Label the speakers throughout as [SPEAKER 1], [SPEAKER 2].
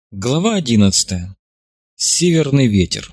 [SPEAKER 1] Глава 11. Северный ветер.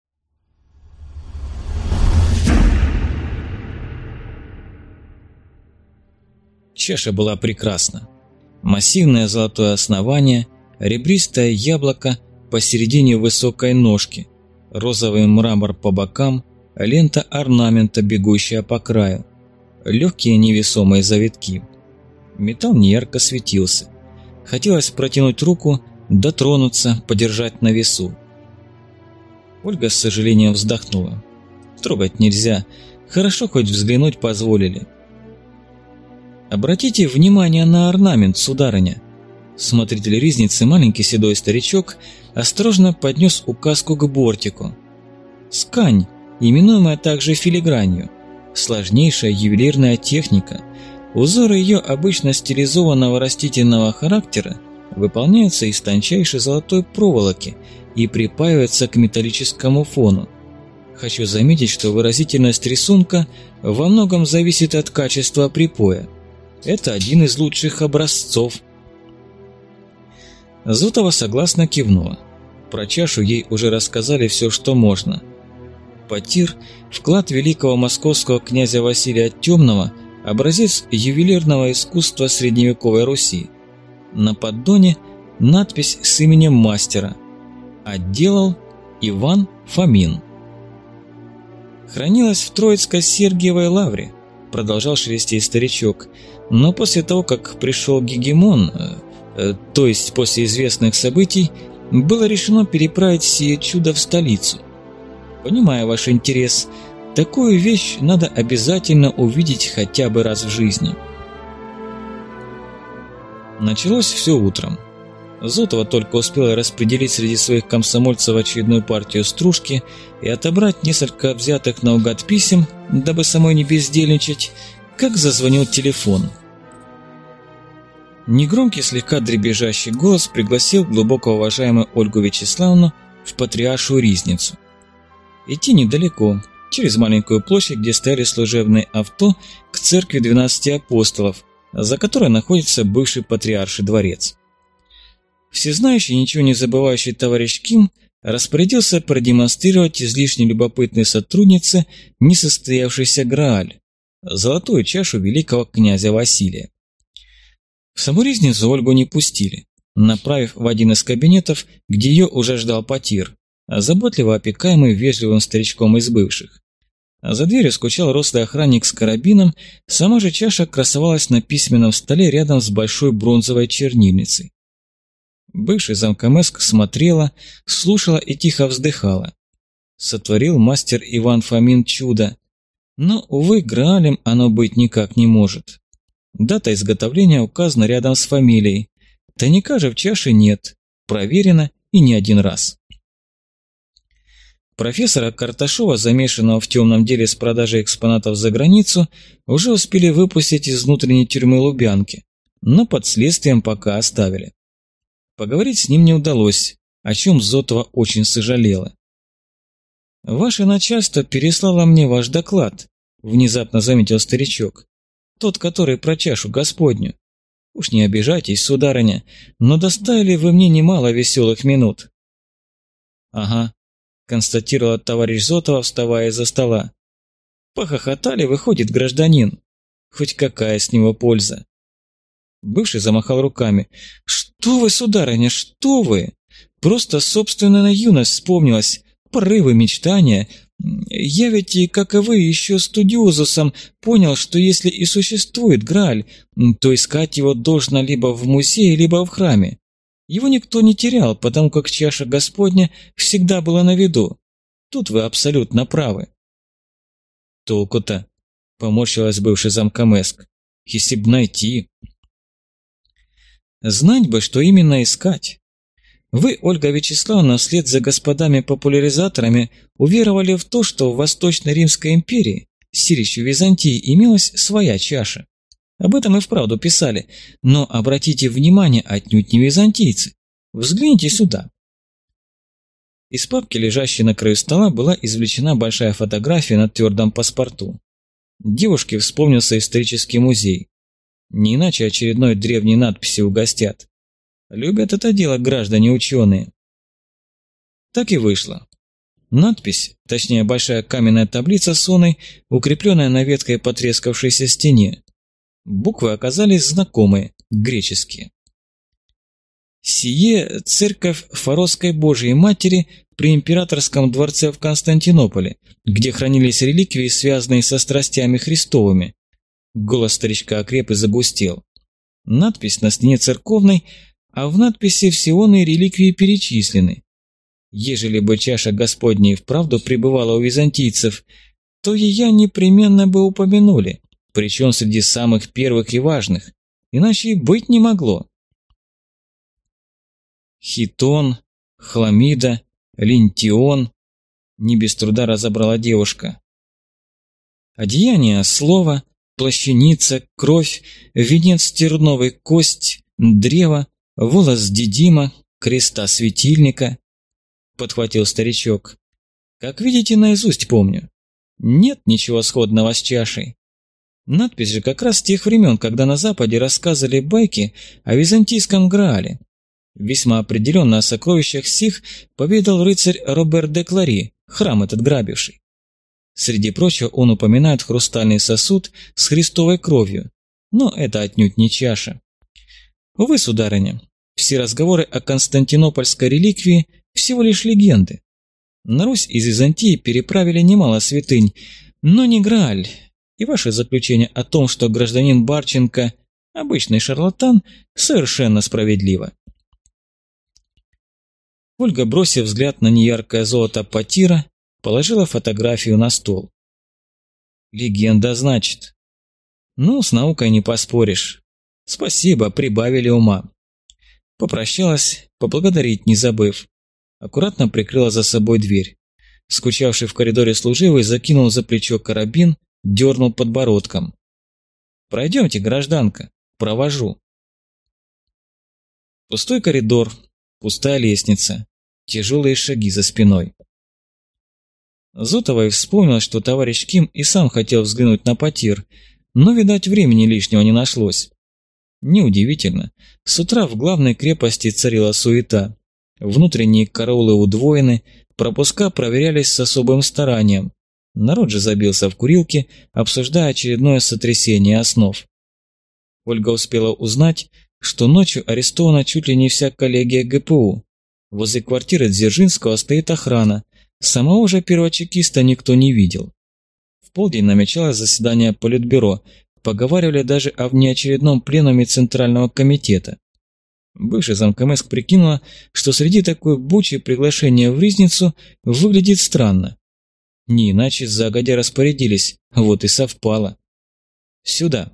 [SPEAKER 1] Чаша была прекрасна. Массивное золотое основание, ребристое яблоко посередине высокой ножки, розовый мрамор по бокам, лента орнамента, бегущая по краю, легкие невесомые завитки. Металл неярко светился. Хотелось протянуть руку, дотронуться, подержать на весу. Ольга с сожалением вздохнула. Трогать нельзя, хорошо хоть взглянуть позволили. «Обратите внимание на орнамент, сударыня». Смотритель ризницы, маленький седой старичок, осторожно поднес указку к бортику. Скань, именуемая также филигранью, сложнейшая ювелирная техника. Узоры ее обычно стилизованного растительного характера выполняются из тончайшей золотой проволоки и припаиваются к металлическому фону. Хочу заметить, что выразительность рисунка во многом зависит от качества припоя. Это один из лучших образцов. Зотова согласно кивнула. Про чашу ей уже рассказали все, что можно. Потир – вклад великого московского князя Василия Темного, образец ювелирного искусства средневековой Руси. На поддоне надпись с именем мастера. Отделал Иван Фомин. Хранилась в Троицко-Сергиевой лавре, продолжал шелестеть старичок, но после того, как пришел Гегемон, то есть после известных событий, было решено переправить сие чудо в столицу. Понимаю ваш интерес, такую вещь надо обязательно увидеть хотя бы раз в жизни. Началось все утром. Зотова только успела распределить среди своих комсомольцев очередную партию стружки и отобрать несколько взятых наугад писем, дабы самой не бездельничать, как зазвонил телефон. Негромкий, слегка дребезжащий голос пригласил глубоко уважаемую Ольгу Вячеславовну в Патриаршую ризницу. Идти недалеко, через маленькую площадь, где стояли служебные авто, к церкви 12 апостолов, за которой находится бывший патриарший дворец. Всезнающий, ничего не забывающий товарищ Ким распорядился продемонстрировать излишне любопытной сотруднице несостоявшийся Грааль – золотую чашу великого князя Василия. В саму ризницу Ольгу не пустили, направив в один из кабинетов, где ее уже ждал Потир, заботливо опекаемый вежливым старичком из бывших. За дверью скучал рослый охранник с карабином, сама же чаша красовалась на письменном столе рядом с большой бронзовой чернильницей. Бывший замкомэск смотрела, слушала и тихо вздыхала. Сотворил мастер Иван Фомин чудо, но, увы, Граалем оно быть никак не может. Дата изготовления указана рядом с фамилией, тайника же в чаше нет, проверено и не один раз. Профессора Карташова, замешанного в темном деле с продажей экспонатов за границу, уже успели выпустить из внутренней тюрьмы Лубянки, но под следствием пока оставили. Поговорить с ним не удалось, о чем Зотова очень сожалела. «Ваше начальство переслало мне ваш доклад», – внезапно заметил старичок. «Тот, который про чашу Господню. Уж не обижайтесь, сударыня, но доставили вы мне немало веселых минут». «Ага», – констатировал товарищ Зотова, вставая из-за стола. «Похохотали, выходит, гражданин. Хоть какая с него польза?» Бывший замахал руками. «Что вы, сударыня, что вы? Просто собственная юность вспомнилась, порывы, мечтания. Я ведь, и как и вы, еще студиозусом понял, что если и существует Грааль, то искать его должно либо в музее, либо в храме. Его никто не терял, потому как чаша Господня всегда была на виду. Тут вы абсолютно правы». «Толку-то», — поморщилась бывший замкомэск, — «если б найти». «Знать бы, что именно искать. Вы, Ольга Вячеславовна, вслед за господами-популяризаторами уверовали в то, что в Восточной Римской империи, сирищу Византии, имелась своя чаша. Об этом и вправду писали, но обратите внимание, отнюдь не византийцы. Взгляните сюда». Из папки, лежащей на краю стола, была извлечена большая фотография на твердом паспорту. Девушке вспомнился исторический музей. Не иначе очередной древней надписи угостят. Любят это дело граждане-ученые. Так и вышло. Надпись, точнее большая каменная таблица с оной, укрепленная на веткой потрескавшейся стене. Буквы оказались знакомые, греческие. «Сие – церковь Форосской Божией Матери при императорском дворце в Константинополе, где хранились реликвии, связанные со страстями Христовыми». Голос старичка окреп и загустел. Надпись на стене церковной, а в надписи все оные реликвии перечислены. Ежели бы чаша Господня и вправду пребывала у византийцев, то ее непременно бы упомянули, причем среди самых первых и важных, иначе и быть не могло. Хитон, хламида, линтион, не без труда разобрала девушка. Одеяние слова, плащаница, кровь, венец терновый, кость, древо, волос дидима, креста светильника, подхватил старичок. Как видите, наизусть помню. Нет ничего сходного с чашей. Надпись же как раз с тех времен, когда на Западе рассказывали байки о византийском Граале. Весьма определенно о сокровищах сих поведал рыцарь Робер де Клари, храм этот грабивший. Среди прочего он упоминает хрустальный сосуд с христовой кровью, но это отнюдь не чаша. Увы, сударыня, все разговоры о константинопольской реликвии всего лишь легенды. На Русь из Византии переправили немало святынь, но не Грааль, и ваше заключение о том, что гражданин Барченко – обычный шарлатан, совершенно справедливо. Ольга, бросив взгляд на неяркое золото потира, положила фотографию на стол. Легенда, значит. Ну, с наукой не поспоришь. Спасибо, прибавили ума. Попрощалась, поблагодарить не забыв. Аккуратно прикрыла за собой дверь. Скучавший в коридоре служивый закинул за плечо карабин, дернул подбородком. «Пройдемте, гражданка, провожу». Пустой коридор, пустая лестница, тяжелые шаги за спиной. Зотова и вспомнила, что товарищ Ким и сам хотел взглянуть на потир, но, видать, времени лишнего не нашлось. Неудивительно, с утра в главной крепости царила суета. Внутренние караулы удвоены, пропуска проверялись с особым старанием. Народ же забился в курилке, обсуждая очередное сотрясение основ. Ольга успела узнать, что ночью арестована чуть ли не вся коллегия ГПУ. Возле квартиры Дзержинского стоит охрана, самого же первочекиста никто не видел. В полдень намечалось заседание Политбюро, поговаривали даже о внеочередном пленуме Центрального комитета. Бывший замкомэск прикинула, что среди такой бучи приглашение в Ризницу выглядит странно. Не иначе загодя распорядились, вот и совпало. Сюда.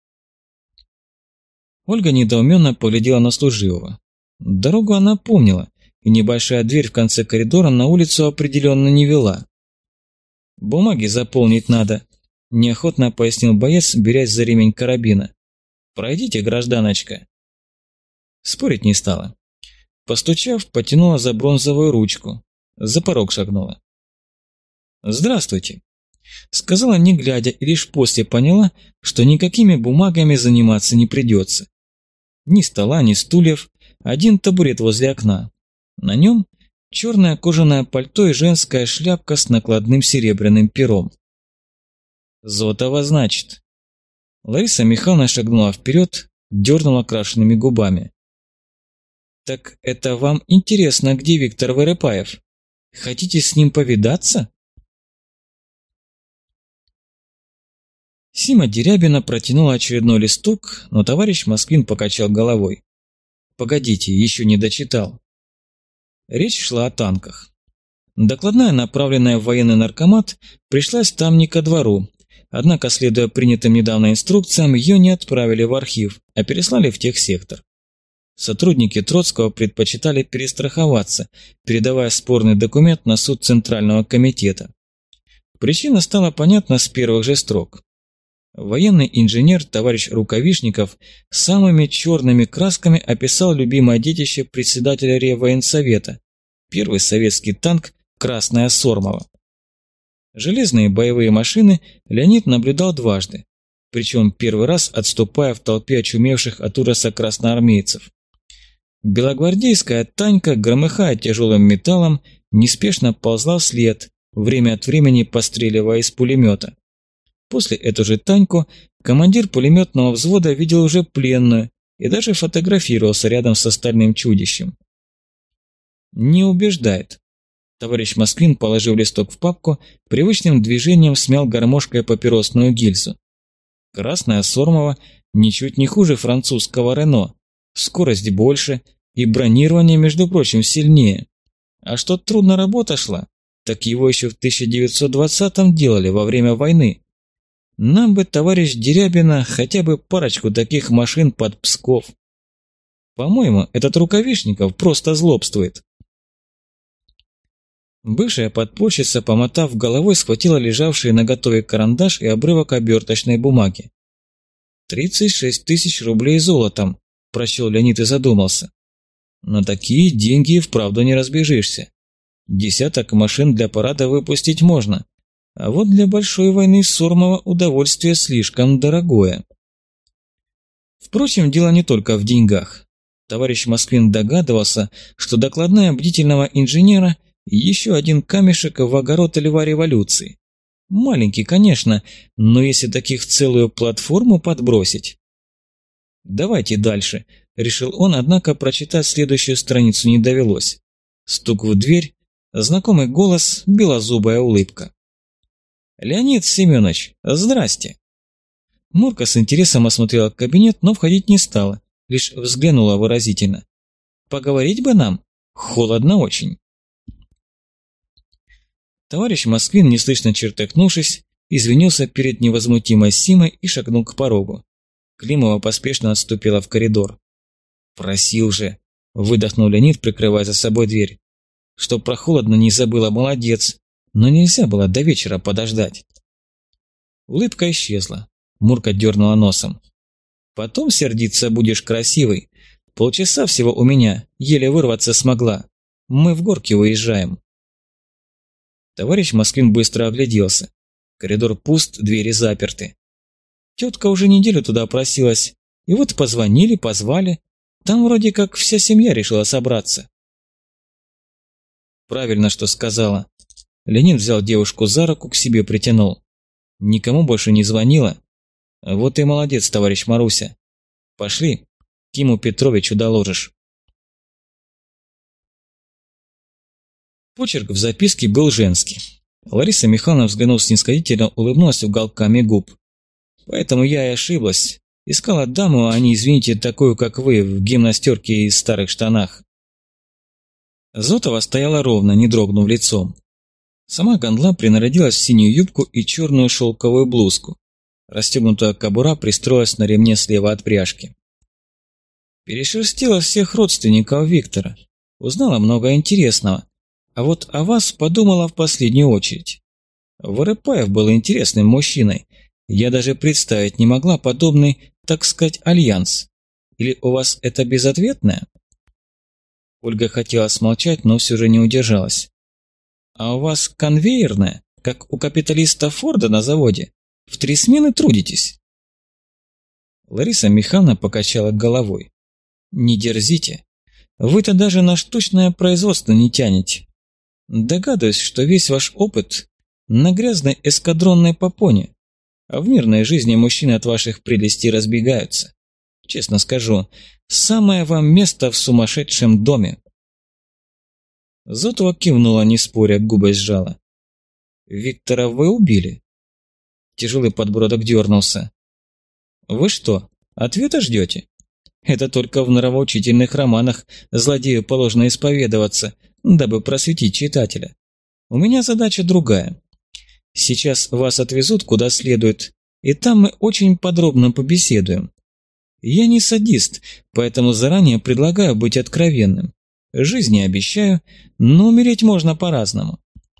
[SPEAKER 1] Ольга недоуменно поглядела на служивого. Дорогу она помнила, и небольшая дверь в конце коридора на улицу определенно не вела. «Бумаги заполнить надо», – неохотно пояснил боец, берясь за ремень карабина. «Пройдите, гражданочка». Спорить не стала. Постучав, потянула за бронзовую ручку. За порог шагнула. «Здравствуйте», – сказала не глядя и лишь после поняла, что никакими бумагами заниматься не придется. Ни стола, ни стульев, один табурет возле окна. На нем черное кожаное пальто и женская шляпка с накладным серебряным пером. «Зотова, значит». Лариса Михайловна шагнула вперед, дернула крашенными губами. «Так это вам интересно, где Виктор Вырыпаев? Хотите с ним повидаться?» Сима Дерябина протянула очередной листок, но товарищ Москвин покачал головой. «Погодите, еще не дочитал». Речь шла о танках. Докладная, направленная в военный наркомат, пришлась там не ко двору, однако, следуя принятым недавно инструкциям, ее не отправили в архив, а переслали в техсектор. Сотрудники Троцкого предпочитали перестраховаться, передавая спорный документ на суд Центрального комитета. Причина стала понятна с первых же строк. Военный инженер товарищ Рукавишников самыми черными красками описал любимое детище председателя Реввоенсовета, первый советский танк «Красная Сормова». Железные боевые машины Леонид наблюдал дважды, причем первый раз отступая в толпе очумевших от ужаса красноармейцев. Белогвардейская Танька, громыхая тяжелым металлом, неспешно ползла вслед, время от времени постреливая из пулемета. После эту же Таньку командир пулеметного взвода видел уже пленную и даже фотографировался рядом с остальным чудищем. Не убеждает. Товарищ Москвин, положив листок в папку, привычным движением смял гармошкой папиросную гильзу. Красная Сормова ничуть не хуже французского Рено. Скорость больше и бронирование, между прочим, сильнее. А что трудно работа шла, так его еще в 1920-м делали во время войны. Нам бы, товарищ Дерябина, хотя бы парочку таких машин под Псков. По-моему, этот Рукавишников просто злобствует. Бывшая подпольщица, помотав головой, схватила лежавший наготове карандаш и обрывок оберточной бумаги. 36 тысяч рублей золотом, прочел Леонид и задумался. На такие деньги и вправду не разбежишься. Десяток машин для парада выпустить можно, а вот для большой войны Сормова удовольствие слишком дорогое. Впрочем, дело не только в деньгах. Товарищ Москвин догадывался, что докладная бдительного инженера – еще один камешек в огород льва революции. Маленький, конечно, но если таких целую платформу подбросить. «Давайте дальше», – решил он, однако прочитать следующую страницу не довелось. Стук в дверь, знакомый голос, белозубая улыбка. «Леонид Семенович, здрасте!» Мурка с интересом осмотрела кабинет, но входить не стала, лишь взглянула выразительно. «Поговорить бы нам? Холодно очень». Товарищ Москвин, неслышно чертыхнувшись, извинился перед невозмутимой Симой и шагнул к порогу. Климова поспешно отступила в коридор. «Просил же!» – выдохнул Леонид, прикрывая за собой дверь. «Что про холодно не забыла, молодец, но нельзя было до вечера подождать». Улыбка исчезла. Мурка дернула носом. «Потом сердиться будешь красивый. Полчаса всего у меня, еле вырваться смогла. Мы в горки уезжаем». Товарищ Москвин быстро огляделся. Коридор пуст, двери заперты. Тетка уже неделю туда просилась, и вот позвонили, позвали. Там вроде как вся семья решила собраться. Правильно, что сказала. Леонид взял девушку за руку, к себе притянул. Никому больше не звонила. Вот и молодец, товарищ Маруся. Пошли, Киму Петровичу доложишь. Почерк в записке был женский. Лариса Михайловна, взглянув снисходительно, улыбнулась уголками губ. Поэтому я и ошиблась. Искала даму, а не, извините, такую, как вы, в гимнастерке и старых штанах. Зотова стояла ровно, не дрогнув лицом. Сама Гандла принарядилась в синюю юбку и черную шелковую блузку. Расстегнутая кобура пристроилась на ремне слева от пряжки. Перешерстила всех родственников Виктора. Узнала много интересного. А вот о вас подумала в последнюю очередь. Воропаев был интересным мужчиной. Я даже представить не могла подобный, так сказать, альянс. Или у вас это безответное? Ольга хотела смолчать, но все же не удержалась. А у вас конвейерное, как у капиталиста Форда на заводе? В 3 смены трудитесь? Лариса Михайловна покачала головой. Не дерзите. Вы-то даже на штучное производство не тянете. Догадываюсь, что весь ваш опыт на грязной эскадронной попоне, а в мирной жизни мужчины от ваших прелестей разбегаются. Честно скажу, самое вам место в сумасшедшем доме. Зотова кивнула, не споря, губы сжала. Виктора вы убили? Тяжелый подбородок дернулся. Вы что, ответа ждете? Это только в нравоучительных романах злодею положено исповедоваться, дабы просветить читателя. У меня задача другая. Сейчас вас отвезут куда следует, и там мы очень подробно побеседуем. Я не садист, поэтому заранее предлагаю быть откровенным. Жизнь не обещаю, но умереть можно по-разному.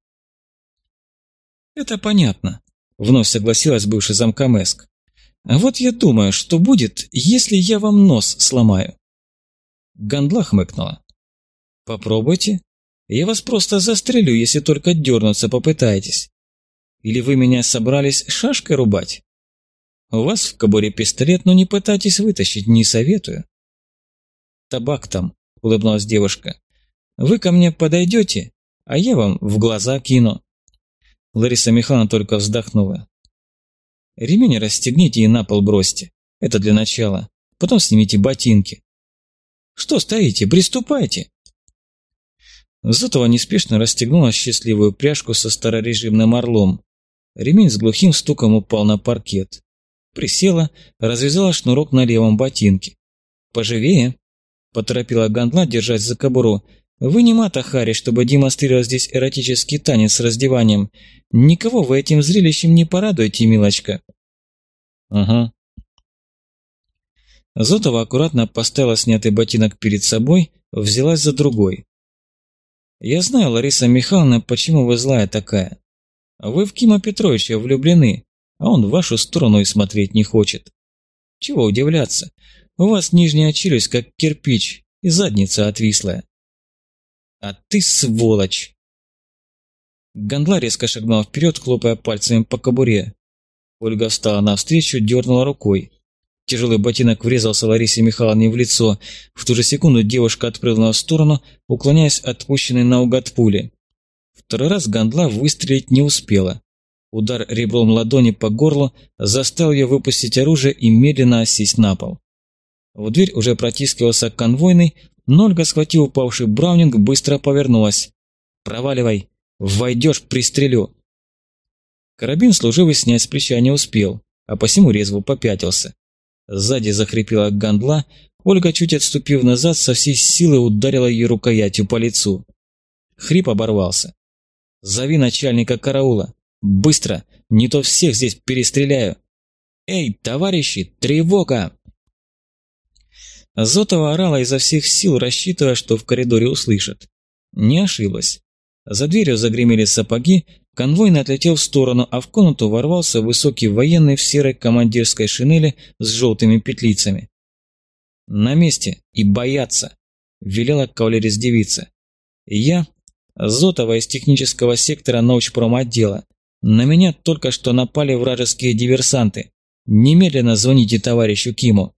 [SPEAKER 1] Это понятно, вновь согласилась бывший замкомэск. А вот я думаю, что будет, если я вам нос сломаю. Гандла хмыкнула. Попробуйте. Я вас просто застрелю, если только дернуться попытаетесь. Или вы меня собрались шашкой рубать? У вас в кобуре пистолет, но не пытайтесь вытащить, не советую. Табак там, – улыбнулась девушка. «Вы ко мне подойдете, а я вам в глаза кину». Лариса Михайловна только вздохнула. «Ремень расстегните и на пол бросьте. Это для начала. Потом снимите ботинки». «Что стоите? Приступайте!» Зотова неспешно расстегнула счастливую пряжку со старорежимным орлом. Ремень с глухим стуком упал на паркет. Присела, развязала шнурок на левом ботинке. «Поживее!» – поторопила Гандла держать за кобуру. «Вы не Мата Хари, чтобы демонстрировать здесь эротический танец с раздеванием. Никого вы этим зрелищем не порадуете, милочка». «Ага». Зотова аккуратно поставила снятый ботинок перед собой, взялась за другой. «Я знаю, Лариса Михайловна, почему вы злая такая. Вы в Кима Петровича влюблены, а он в вашу сторону и смотреть не хочет. Чего удивляться? У вас нижняя челюсть как кирпич и задница отвислая». «А ты сволочь!» Гандла резко шагнула вперед, хлопая пальцами по кобуре. Ольга встала навстречу, дернула рукой. Тяжелый ботинок врезался Ларисе Михайловне в лицо. В ту же секунду девушка отпрыгнула в сторону, уклоняясь от пущенной наугад пули. Второй раз Гандла выстрелить не успела. Удар ребром ладони по горлу заставил ее выпустить оружие и медленно осесть на пол. В дверь уже протискивался конвойный, но Ольга, схватив упавший браунинг, быстро повернулась. «Проваливай! Войдешь, пристрелю!» Карабин служивый снять с плеча не успел, а посему резво попятился. Сзади захрипела Гандла, Ольга, чуть отступив назад, со всей силы ударила ее рукоятью по лицу. Хрип оборвался. «Зови начальника караула! Быстро! Не то всех здесь перестреляю! Эй, товарищи, тревога!» Зотова орала изо всех сил, рассчитывая, что в коридоре услышат. Не ошиблась. За дверью загремели сапоги, конвойный отлетел в сторону, а в комнату ворвался высокий военный в серой командирской шинели с желтыми петлицами. «На месте и бояться!» – велела кавалерист-девица. «Я Зотова из технического сектора научпромотдела. На меня только что напали вражеские диверсанты. Немедленно звоните товарищу Киму».